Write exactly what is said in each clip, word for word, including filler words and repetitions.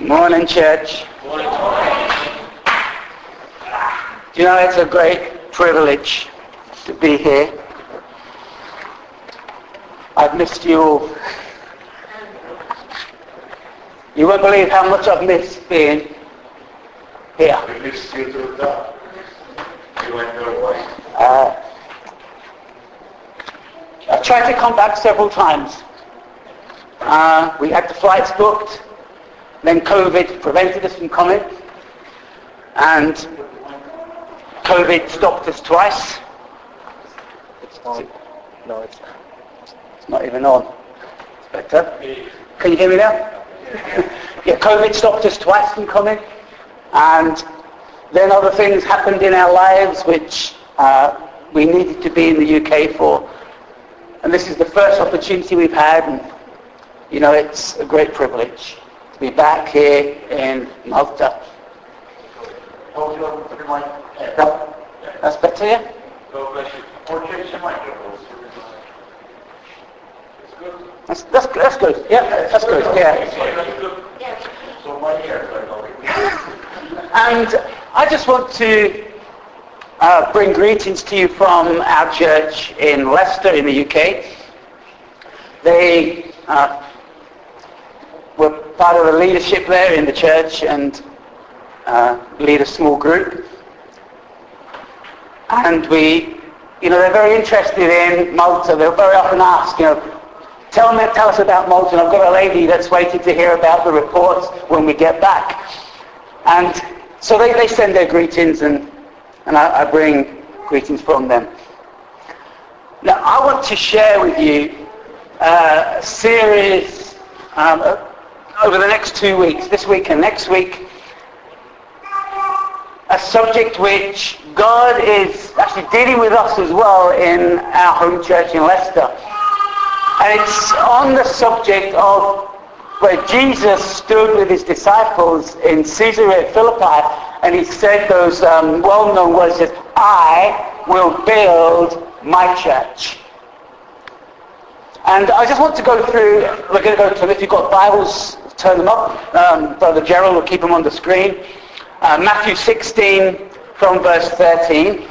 Morning, church. Morning. Do you know, it's a great privilege to be here. I've missed you all. You won't believe how much I've missed being here. We missed you to the You went away. Uh, I've tried to come back several times. Uh, we had the flights booked, then COVID prevented us from coming, and COVID stopped us twice. It's on. No, it's It's not even on. It's better. Can you hear me now? Yeah, COVID stopped us twice from coming, and then other things happened in our lives which uh, we needed to be in the U K for. And this is the first opportunity we've had, and you know, it's a great privilege to be back here in Malta. Hold your put your mic. That, that's better, yeah? God bless you. Or change the microphone. It's good. That's, that's, that's good. Yeah, that's good, yeah. That's good. So my ears are going. And I just want to uh, bring greetings to you from our church in Leicester in the U K. They uh, were part of the leadership there in the church and uh, lead a small group. And we, you know, they're very interested in Malta. They'll very often ask, you know, tell me, tell us about Malta. And I've got a lady that's waiting to hear about the reports when we get back. And so they, they send their greetings, and, and I, I bring greetings from them. Now, I want to share with you uh, a series um, over the next two weeks, this week and next week, a subject which God is actually dealing with us as well in our home church in Leicester. And it's on the subject of where Jesus stood with his disciples in Caesarea Philippi, and he said those um, well-known words, he says, I will build my church. And I just want to go through, we're going to go to, if you've got Bibles, turn them up. Um, Brother Gerald will keep them on the screen. Uh, Matthew sixteen from verse thirteen.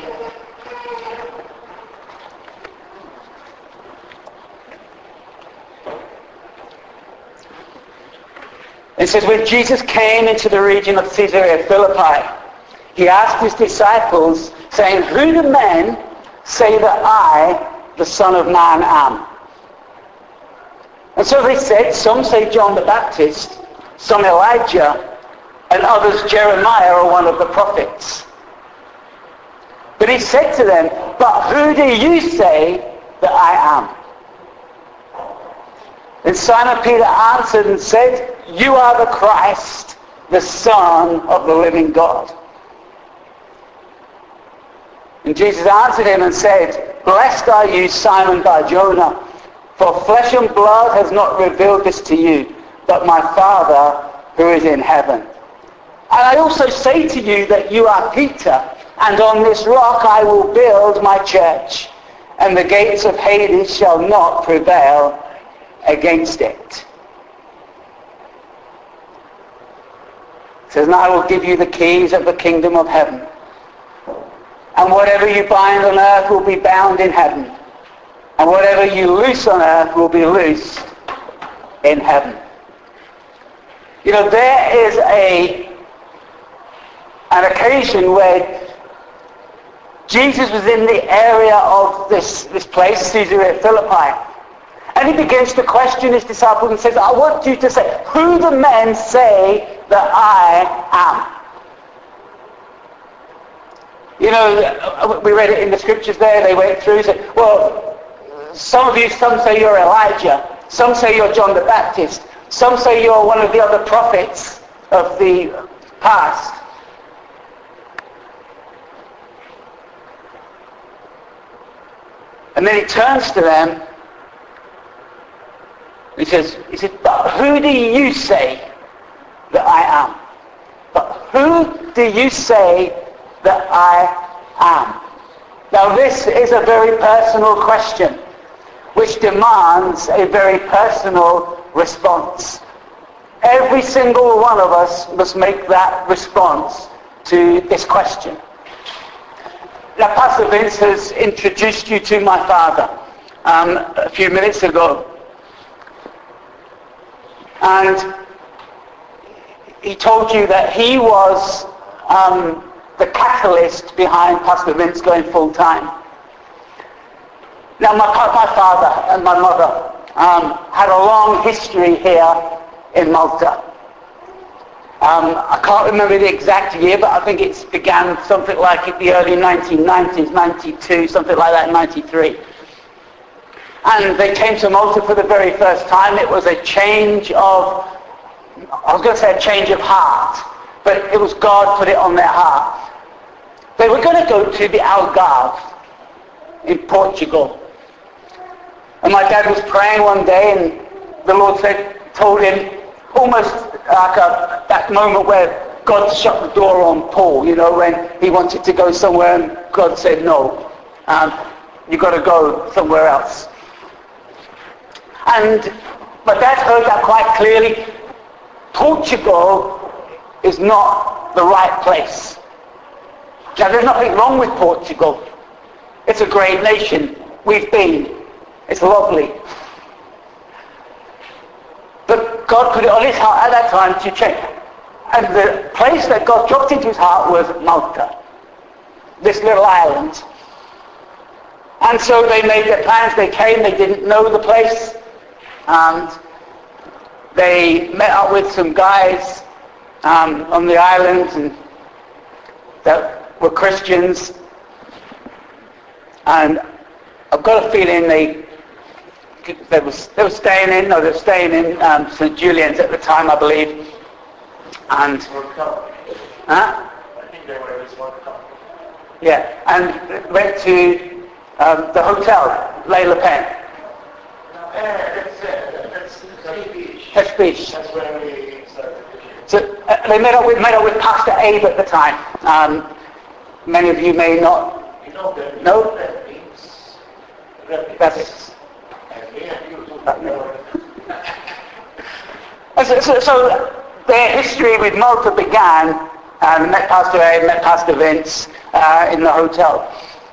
It says, when Jesus came into the region of Caesarea Philippi, he asked his disciples, saying, who do men say that I, the Son of Man, am? And so they said, some say John the Baptist, some Elijah, and others Jeremiah or one of the prophets. But he said to them, but who do you say that I am? Then Simon Peter answered and said, you are the Christ, the Son of the living God. And Jesus answered him and said, blessed are you, Simon Bar-Jonah, for flesh and blood has not revealed this to you, but my Father who is in heaven. And I also say to you that you are Peter, and on this rock I will build my church, and the gates of Hades shall not prevail against it. It says, and I will give you the keys of the kingdom of heaven. And whatever you bind on earth will be bound in heaven. And whatever you loose on earth will be loosed in heaven. You know, there is a an occasion where Jesus was in the area of this, this place, Caesarea Philippi. And he begins to question his disciples and says, I want you to say, who the men say that I am? You know, we read it in the scriptures there, they went through, said, well, some of you, some say you're Elijah, some say you're John the Baptist, some say you're one of the other prophets of the past. And then he turns to them, he says, he says, but who do you say that I am? But who do you say that I am? Now this is a very personal question, which demands a very personal response. Every single one of us must make that response to this question. Now, Pastor Vince has introduced you to my father um, a few minutes ago. And he told you that he was um, the catalyst behind Pastor Vince going full-time. Now, my, my father and my mother um, had a long history here in Malta. Um, I can't remember the exact year, but I think it began something like in the early nineteen nineties, ninety-two, something like that, ninety-three. And they came to Malta for the very first time. It was a change of, I was going to say a change of heart, but it was God put it on their heart. They were going to go to the Algarve in Portugal. And my dad was praying one day, and the Lord said, told him, almost like a, that moment where God shut the door on Paul, you know, when he wanted to go somewhere and God said no, um, you've got to go somewhere else. And my dad heard that quite clearly. Portugal is not the right place. Now, there's nothing wrong with Portugal. It's a great nation. We've been. It's lovely. But God put it on his heart at that time to change. And the place that God dropped into his heart was Malta, this little island. And so they made their plans. They came. They didn't know the place. And they met up with some guys um, on the island and that were Christians. And I've got a feeling they They were, they were staying in, no, they were staying in um, Saint Julian's at the time, I believe. And, huh? I think they were just one couple. Yeah, and went to um, the hotel, Les Le Pen. That's it. That's Hess Beach. Hess Beach. That's where we started. So uh, they met up with met up with Pastor Abe at the time. Um, many of you may not You know that. know. That means. That That's it. And me and you too. That means- So, so, so their history with Malta began, and met Pastor Abe, met Pastor Vince uh, in the hotel.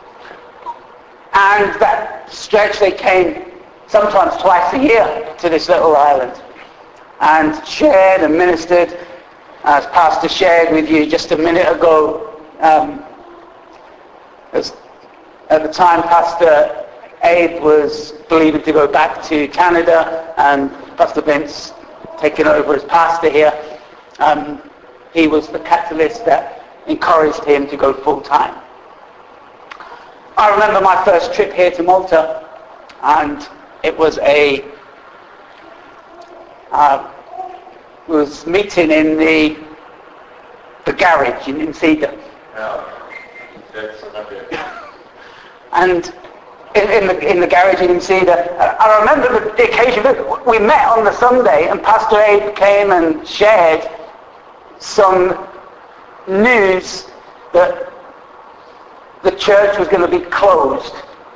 And that stretch they came sometimes twice a year to this little island and shared and ministered, as Pastor shared with you just a minute ago. Um, as at the time, Pastor Abe was believing to go back to Canada, and Pastor Vince taking over as pastor here. Um, he was the catalyst that encouraged him to go full time. I remember my first trip here to Malta, and it was a uh, was meeting in the the garage in Cedar. No. That's not it. And in, in the in the garage in Cedar, I remember the, the occasion that we met on the Sunday, and Pastor Abe came and shared some news that the church was going to be closed.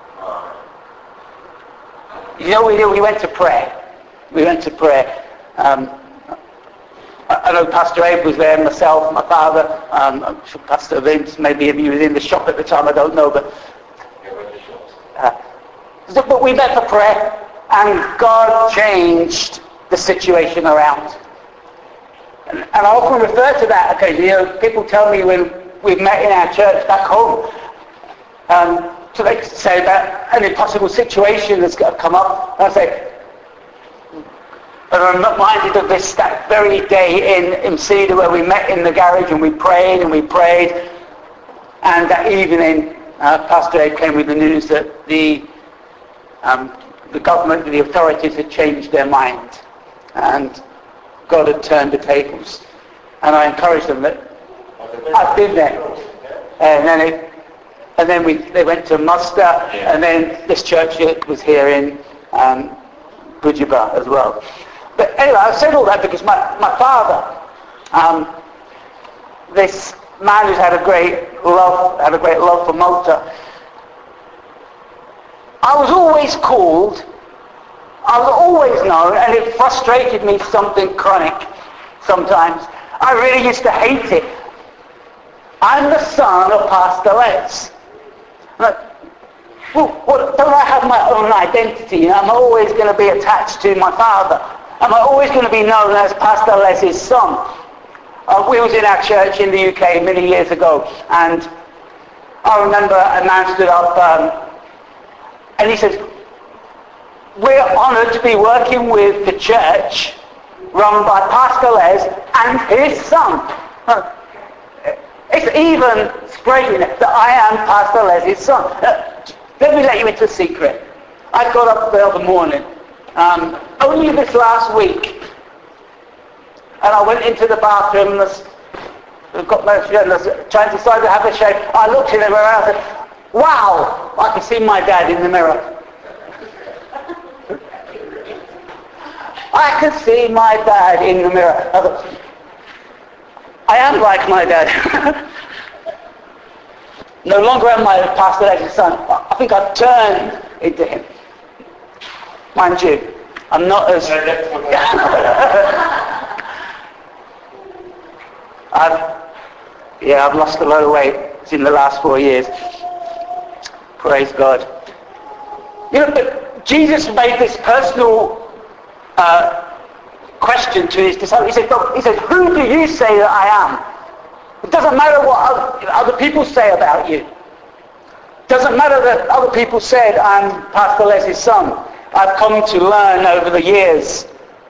You know, we we went to prayer. We went to prayer. Um, I, I know Pastor Abe was there, myself, my father, um, I'm sure Pastor Vince, maybe he was in the shop at the time, I don't know, but uh, so, but we met for prayer, and God changed the situation around. And, and I often refer to that occasion. You know, people tell me when we've met in our church back home, um, so they say about an impossible situation that's come up, and I say, and I'm reminded of this that very day in, in Cedar where we met in the garage and we prayed and we prayed, and that evening uh, Pastor Abe came with the news that the um, the government, the authorities had changed their mind and God had turned the tables. And I encouraged them that I've been there. And then it, and then we they went to Muster, and then this church was here in um, Bujiba as well. But anyway, I said all that because my, my father, um, this man who's had a great love, had a great love for Malta, I was always called, I was always known, and it frustrated me something chronic, sometimes. I really used to hate it. I'm the son of Pastor Les. Like, well, well, don't I have my own identity? Am I always going to be attached to my father? Am I always going to be known as Pastor Les's son? Uh, we was in our church in the U K many years ago, and I remember a man stood up um, and he says, we're honoured to be working with the church run by Pastor Les and his son. Uh, it's even spreading that I am Pastor Les's son. Uh, let me let you into a secret. I got up the other morning, um, only this last week, and I went into the bathroom and got my, you know, trying to decide to have a shave. I looked in the mirror and I said, wow, I can see my dad in the mirror. I can see my dad in the mirror. I thought, I am like my dad. No longer am I Pastor Les's son. I think I've turned into him. Mind you, I'm not as... I've, yeah, I've lost a lot of weight in the last four years. Praise God. You know, but Jesus made this personal uh, question to his disciples. He said, look, he said, who do you say that I am? It doesn't matter what other people say about you. It doesn't matter that other people said I'm Pastor Les's son. I've come to learn over the years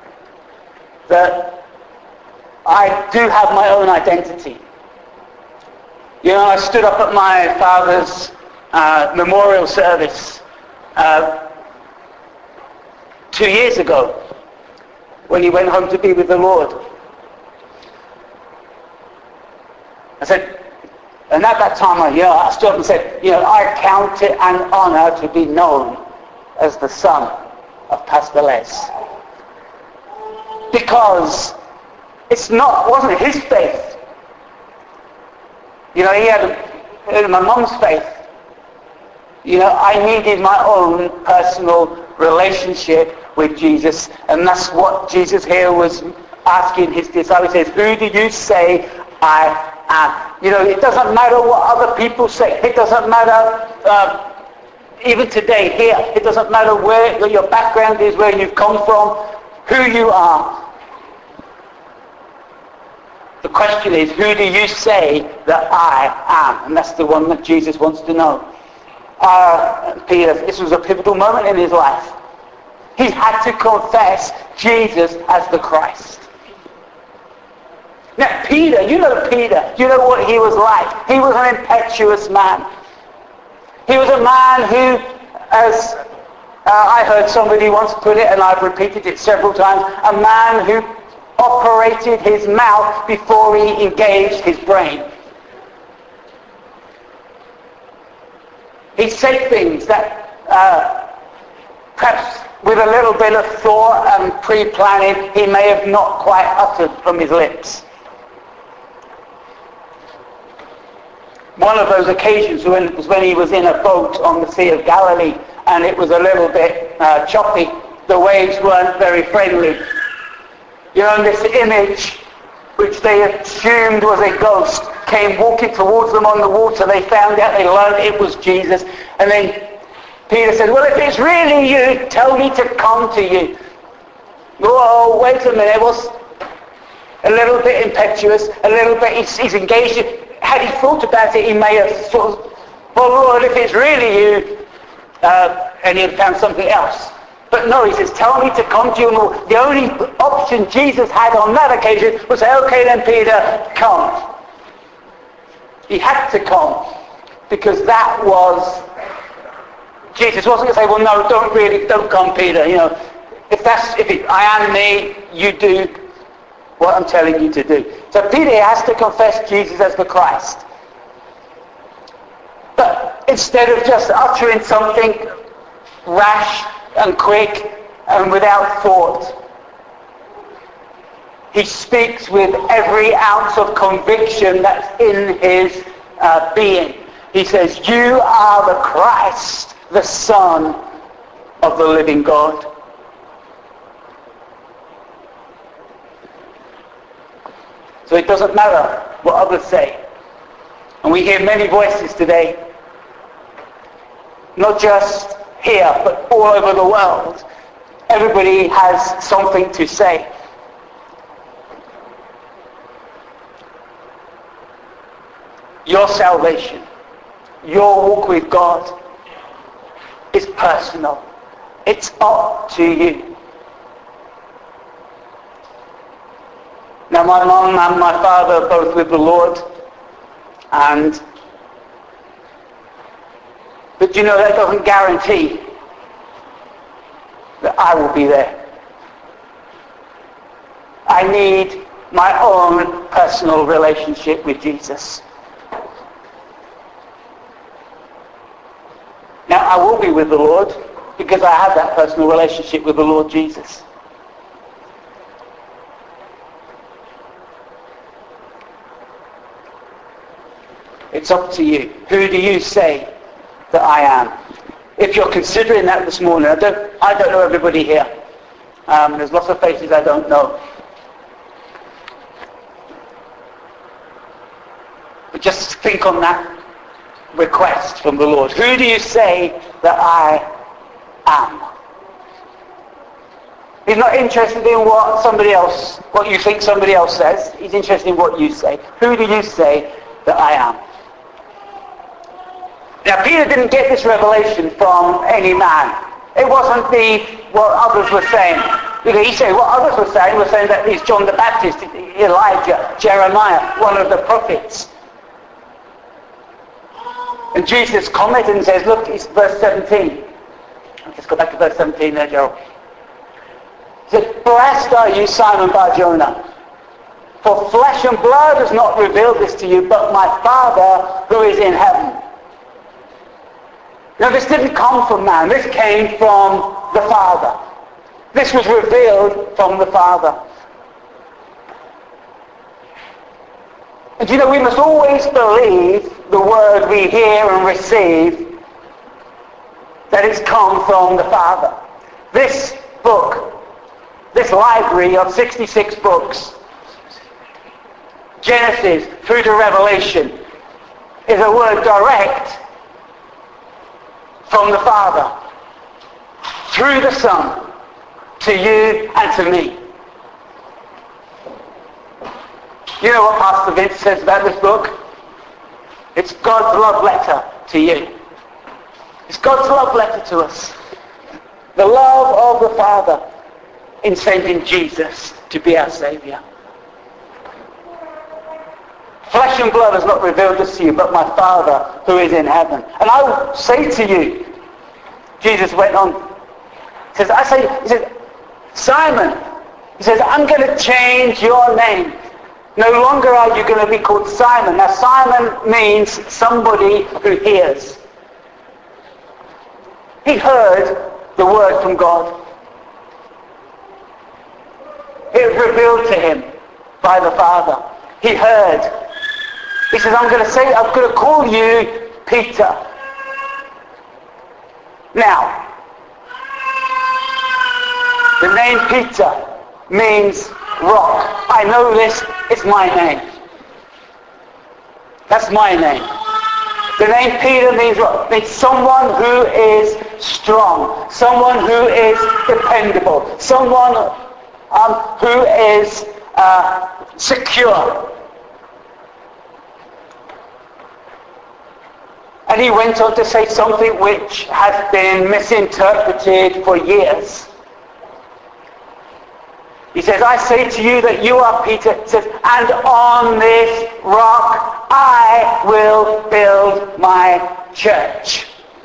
that I do have my own identity. You know, I stood up at my father's uh, memorial service uh, two years ago when he went home to be with the Lord. I said, and at that time, I, you know, I stood up and said, you know, I count it an honor to be known as the son of Pastor Les. Because it's not, wasn't his faith. You know, he had, he had my mum's faith. You know, I needed my own personal relationship with Jesus, and that's what Jesus here was asking his disciples. He says, who do you say I am? You know, it doesn't matter what other people say. It doesn't matter, uh, even today, here, it doesn't matter where your background is, where you've come from, who you are. The question is, who do you say that I am? And that's the one that Jesus wants to know. Uh, Peter, this was a pivotal moment in his life. He had to confess Jesus as the Christ. Now, Peter, you know Peter, you know what he was like. He was an impetuous man. He was a man who, as uh, I heard somebody once put it, and I've repeated it several times, a man who operated his mouth before he engaged his brain. He said things that uh, perhaps with a little bit of thought and pre-planning he may have not quite uttered from his lips. One of those occasions was when he was in a boat on the Sea of Galilee, and it was a little bit uh, choppy. The waves weren't very friendly. You know, and this image, which they assumed was a ghost, came walking towards them on the water. They found out, they learned it was Jesus. And then Peter said, well, if it's really you, tell me to come to you. Oh, wait a minute. It was a little bit impetuous, a little bit, he's, he's engaged. Had he thought about it, he may have sort of, well, Lord, if it's really you, uh, and he had found something else. But no, he says, tell me to come to you. And the only option Jesus had on that occasion was say, okay then, Peter, come. He had to come, because that was, Jesus wasn't going to say, well, no, don't really, don't come, Peter. You know, if that's, if it, I am me, you do what I'm telling you to do. So Peter has to confess Jesus as the Christ. But instead of just uttering something rash and quick and without thought, he speaks with every ounce of conviction that's in his uh, being. He says, you are the Christ, the Son of the living God. So it doesn't matter what others say. And we hear many voices today, not just here, but all over the world. Everybody has something to say. Your salvation, your walk with God is personal. It's up to you. Now my mom and my father are both with the Lord, and but you know that doesn't guarantee that I will be there. I need my own personal relationship with Jesus. Now I will be with the Lord because I have that personal relationship with the Lord Jesus. It's up to you. Who do you say that I am? If you're considering that this morning, I don't, I don't know everybody here. Um, there's lots of faces I don't know. But just think on that request from the Lord. Who do you say that I am? He's not interested in what somebody else, what you think somebody else says. He's interested in what you say. Who do you say that I am? Now Peter didn't get this revelation from any man. It wasn't the what others were saying. Because he said what others were saying were saying that he's John the Baptist, Elijah, Jeremiah, one of the prophets. And Jesus commented and says, look, it's verse seventeen. I'll just go back to verse seventeen there, Gerald. He said, blessed are you, Simon Bar-Jonah, for flesh and blood has not revealed this to you, but my Father who is in heaven. Now this didn't come from man, this came from the Father. This was revealed from the Father. And you know, we must always believe the word we hear and receive, that it's come from the Father. This book, this library of sixty-six books, Genesis through to Revelation, is a word direct from the Father, through the Son, to you and to me. You know what Pastor Vince says about this book? It's God's love letter to you. It's God's love letter to us. The love of the Father in sending Jesus to be our Saviour. Flesh and blood has not revealed this to you, but my Father who is in heaven. And I will say to you, Jesus went on, he says, I say, he says, Simon, he says, I'm going to change your name. No longer are you going to be called Simon. Now Simon means somebody who hears. He heard the word from God. It was revealed to him by the Father. He heard. He says, I'm going to say, I'm going to call you Peter. Now, the name Peter means rock. I know this, it's my name. That's my name. The name Peter means rock. It means someone who is strong, someone who is dependable, someone um, who is uh, secure. And he went on to say something which has been misinterpreted for years. He says, I say to you that you are Peter, he says, and on this rock I will build my church.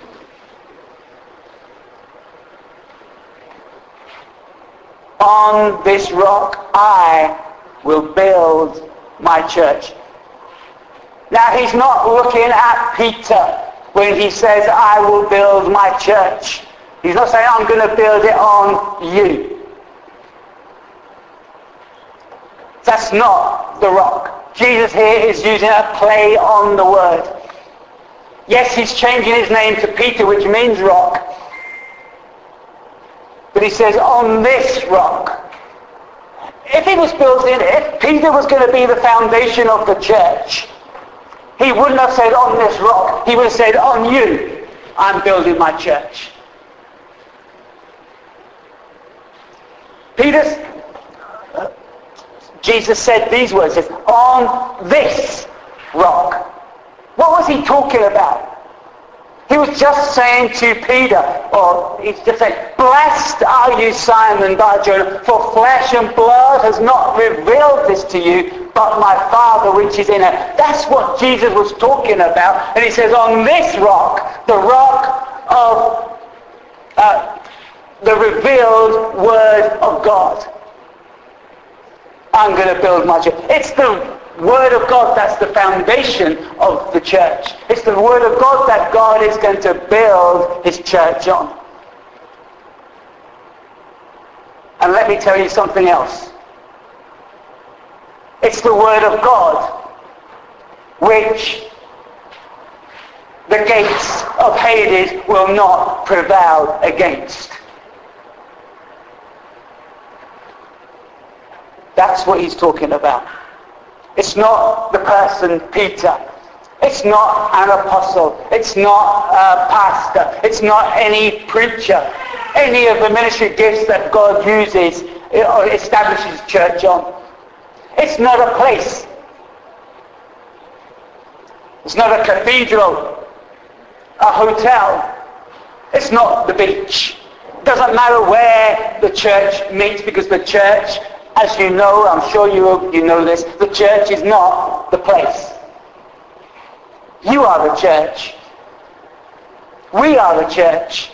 On this rock I will build my church. Now he's not looking at Peter when he says, I will build my church. He's not saying, I'm going to build it on you. That's not the rock. Jesus here is using a play on the word. Yes, he's changing his name to Peter, which means rock. But he says, on this rock. if he was building, if Peter was going to be the foundation of the church, he wouldn't have said on this rock. He would have said on you, I'm building my church. Peter's, uh, Jesus said these words, says, on this rock. What was he talking about? He was just saying to Peter, or he's just saying, blessed are you, Simon Bar-Jonah, for flesh and blood has not revealed this to you, but my Father which is in heaven. That's what Jesus was talking about. And he says, on this rock, the rock of uh, the revealed Word of God, I'm going to build my church. It's the Word of God that's the foundation of the church. It's the Word of God that God is going to build his church on. And let me tell you something else. It's the Word of God which the gates of Hades will not prevail against. That's what he's talking about. It's not the person Peter. It's not an apostle. It's not a pastor. It's not any preacher. Any of the ministry gifts that God uses or establishes church on. It's not a place. It's not a cathedral, a hotel. It's not the beach. It doesn't matter where the church meets, because the church, as you know, I'm sure you, you know this, the church is not the place. You are the church. We are the church.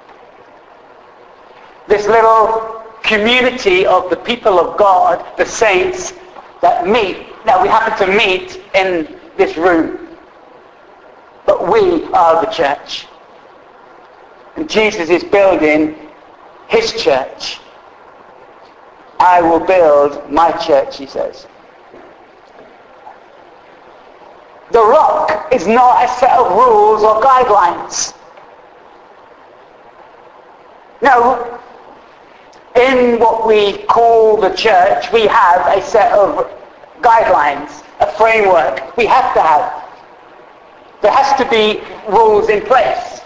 This little community of the people of God, the saints, that meet, that we happen to meet in this room. But we are the church. And Jesus is building his church. I will build my church, he says. The rock is not a set of rules or guidelines. No, in what we call the church, we have a set of guidelines, a framework. We have to have. There has to be rules in place.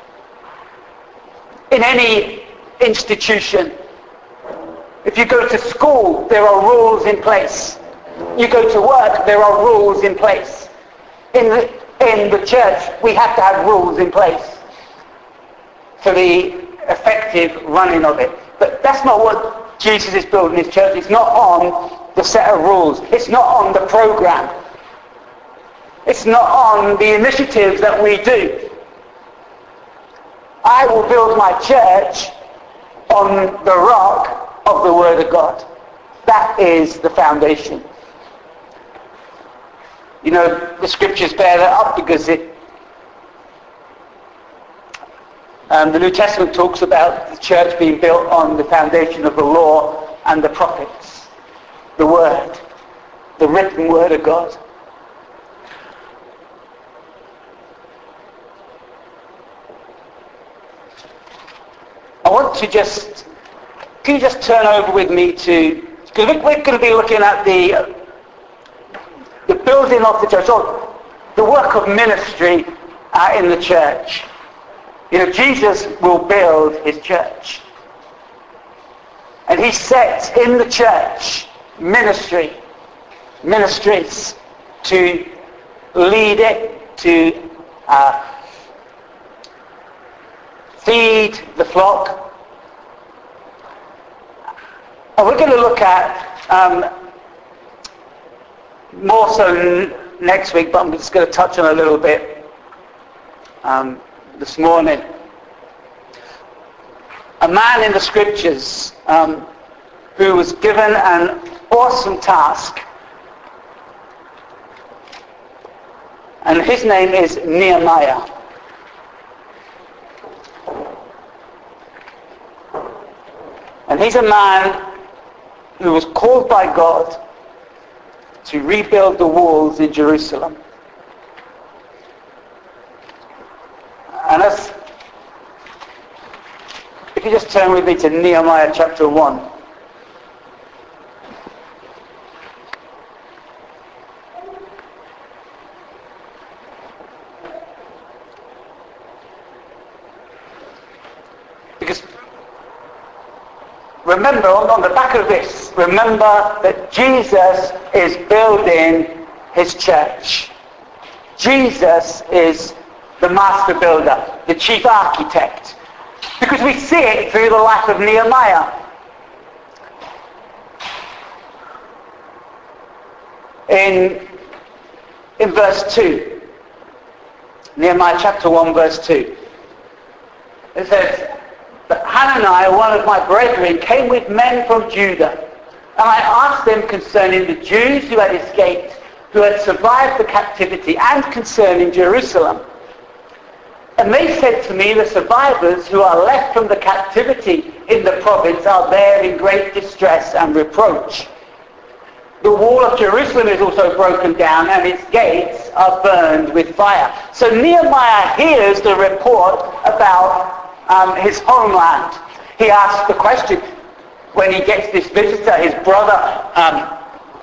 In any institution, if you go to school, there are rules in place. You go to work, there are rules in place. In the, in the church, we have to have rules in place for the effective running of it. But that's not what Jesus is building his church. It's not on the set of rules. It's not on the program. It's not on the initiatives that we do. I will build my church on the rock of the Word of God. That is the foundation. You know, the scriptures bear that up, because it, um, the New Testament talks about the church being built on the foundation of the law and the prophets. The Word. The written Word of God. I want to just, can you just turn over with me to, because we're going to be looking at the the building of the church, or the work of ministry uh, in the church. You know, Jesus will build his church. And he sets in the church ministry, ministries to lead it, to uh, feed the flock. And we're going to look at, um, more so n- next week, but I'm just going to touch on a little bit um, this morning. A man in the scriptures um, who was given an awesome task. And his name is Nehemiah. And he's a man who was called by God to rebuild the walls in Jerusalem. And as, if you just turn with me to Nehemiah chapter one. remember, on, on the back of this, remember that Jesus is building his church. Jesus is the master builder, the chief architect. Because we see it through the life of Nehemiah. In, in verse two, Nehemiah chapter one, verse two, it says, "But Hananiah, one of my brethren, came with men from Judah, and I asked them concerning the Jews who had escaped, who had survived the captivity, and concerning Jerusalem. And they said to me, the survivors who are left from the captivity in the province are there in great distress and reproach. The wall of Jerusalem is also broken down, and its gates are burned with fire." So Nehemiah hears the report about um, his homeland. He asks the question when he gets this visitor, his brother. Um,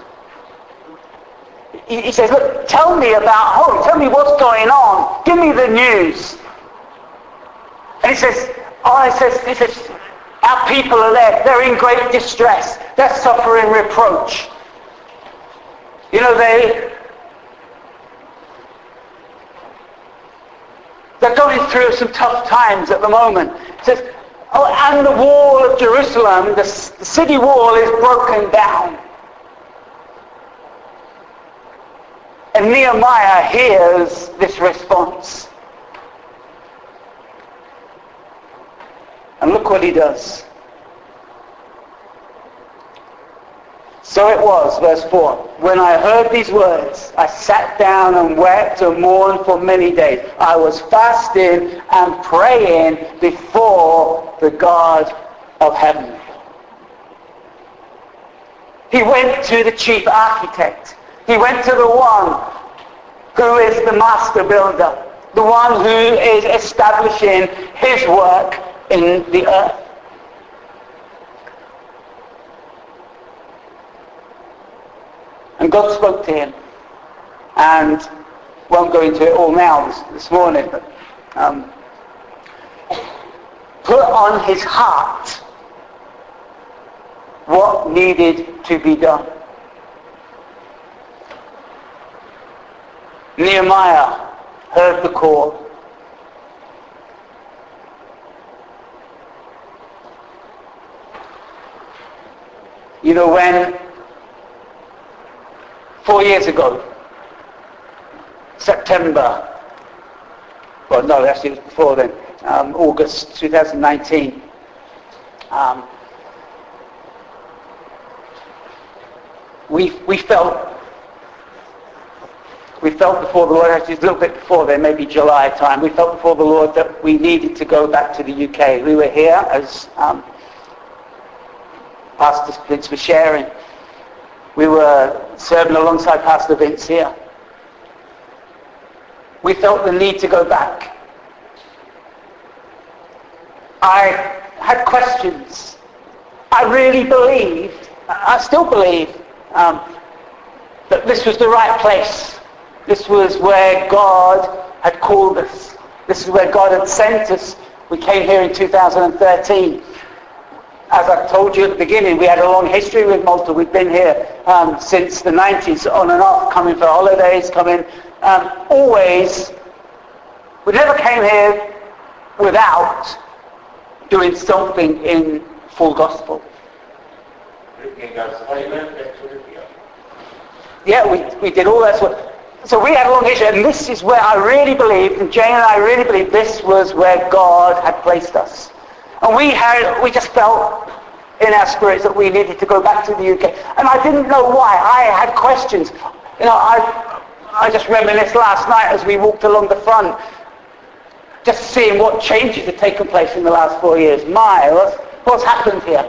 he, he says, "Look, tell me about home. Tell me what's going on. Give me the news." And he says, "Oh, he says, he says, our people are there. They're in great distress. They're suffering reproach. You know, they, they're going through some tough times at the moment." It says, "Oh, and the wall of Jerusalem, the, the city wall is broken down." And Nehemiah hears this response. And look what he does. "So it was," verse four, "when I heard these words, I sat down and wept and mourned for many days. I was fasting and praying before the God of heaven." He went to the chief architect. He went to the one who is the master builder, the one who is establishing his work in the earth. And God spoke to him, and won't go into it all now this, this morning, but um, put on his heart what needed to be done. Nehemiah heard the call. You know, when four years ago, September, well no, actually it was before then, um, August two thousand nineteen, um, we we felt we felt before the Lord, actually a little bit before then, maybe July time, we felt before the Lord that we needed to go back to the U K. We were here, as um, Pastor Vince was sharing. We were serving alongside Pastor Vince here. We felt the need to go back. I had questions. I really believed, I still believe, um, that this was the right place. This was where God had called us. This is where God had sent us. We came here in two thousand thirteen. As I told you at the beginning, we had a long history with Malta. We've been here um, since the nineties, on and off, coming for holidays, coming, um, always. We never came here without doing something in full gospel. Yeah, we, we did all that sort. So we had a long history, and this is where I really believe, and Jane and I really believe this was where God had placed us. And we had, we just felt in our spirits that we needed to go back to the U K. And I didn't know why. I had questions. You know, I I just reminisced last night as we walked along the front, just seeing what changes had taken place in the last four years. My, what's, what's happened here?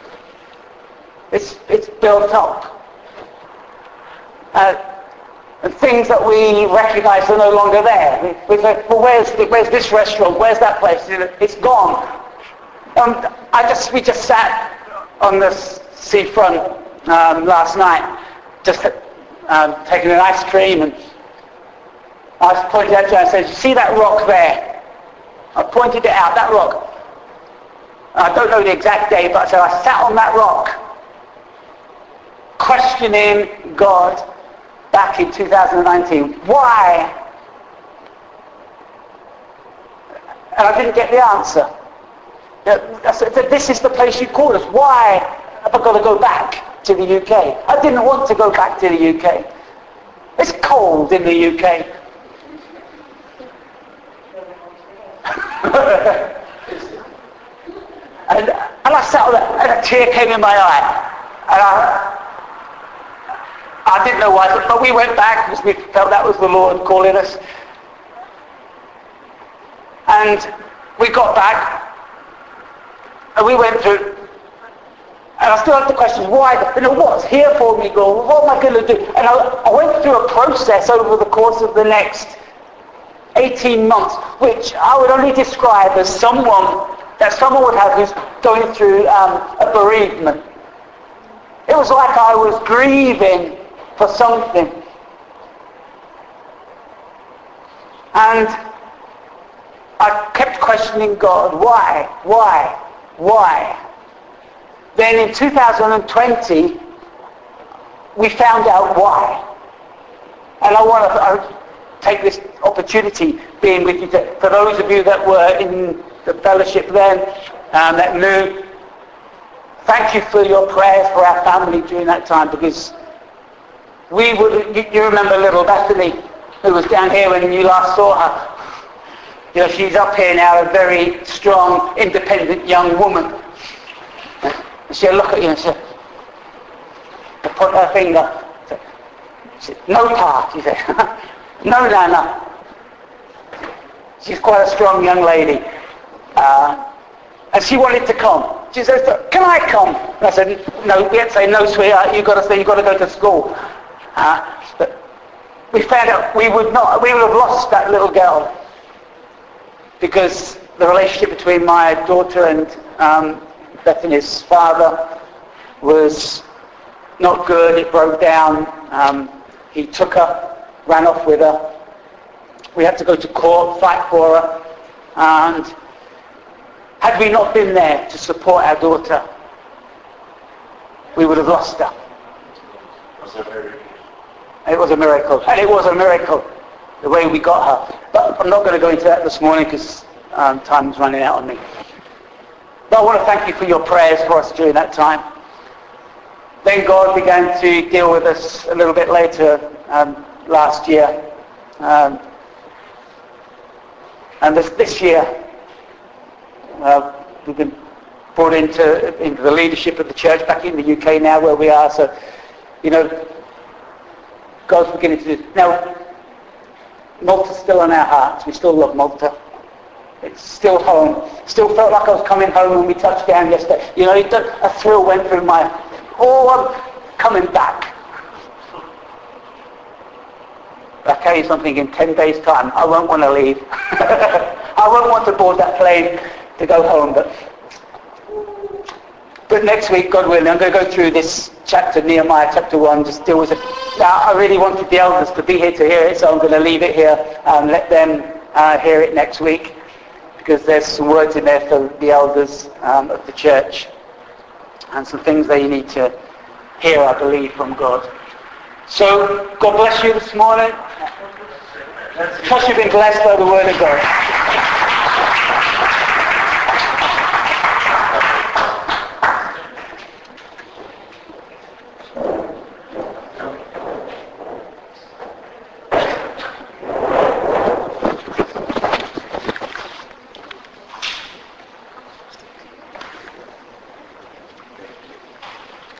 It's it's built up. Uh, and things that we recognise are no longer there. We, we think, well, where's the, where's this restaurant? Where's that place? It's gone. Um, I just we just sat on the seafront um, last night, just um, taking an ice cream, and I was pointing out to her and said, "See that rock there?" I pointed it out, that rock. I don't know the exact day, but so I sat on that rock, questioning God back in two thousand nineteen. Why? And I didn't get the answer. I said, this is the place you called us. Why have I got to go back to the U K? I didn't want to go back to the U K. It's cold in the U K. and, and I sat there, and a tear came in my eye. And I, I didn't know why, but we went back because we felt that was the Lord calling us. And we got back, and we went through, and I still have the questions, why? You know, what's here for me, God? What am I going to do? And I, I went through a process over the course of the next eighteen months, which I would only describe as someone, that someone would have who's going through um, a bereavement. It was like I was grieving for something. And I kept questioning God, why, why, why? Then in two thousand twenty, we found out why. And I want to I take this opportunity, being with you, to, for those of you that were in the fellowship then, um, that knew, thank you for your prayers for our family during that time, because we would, you, you remember little Bethany, who was down here when you last saw her. You know, she's up here now, a very strong, independent young woman. And she'll look at you and say, to put her finger, say, no pa, she said, no Nana. She's quite a strong young lady. Uh, and she wanted to come. She says, can I come? And I said, no, we had to say, no sweetheart, you've got to stay, you've got to go to school. Uh, but we found out we would not, we would have lost that little girl, because the relationship between my daughter and um, Bethany's father was not good. It broke down. Um, he took her, ran off with her. We had to go to court, fight for her. And had we not been there to support our daughter, we would have lost her. It was a miracle. And it was a miracle, the way we got her. But I'm not going to go into that this morning because um, time's running out on me. But I want to thank you for your prayers for us during that time. Then God began to deal with us a little bit later um, last year. Um, and this, this year, uh, we've been brought into, into the leadership of the church back in the U K now, where we are. So, you know, God's beginning to do. Now, Malta's still on our hearts. We still love Malta. It's still home. Still felt like I was coming home when we touched down yesterday. You know, a thrill went through my, oh, I'm coming back. I tell you something, in ten days' time, I won't want to leave. I won't want to board that plane to go home. But, but next week, God willing, I'm going to go through this chapter, Nehemiah chapter one, just deal with it. Now, I really wanted the elders to be here to hear it, so I'm going to leave it here and let them uh, hear it next week, because there's some words in there for the elders um, of the church and some things they need to hear, I believe, from God. So, God bless you this morning. Trust you've been blessed by the word of God.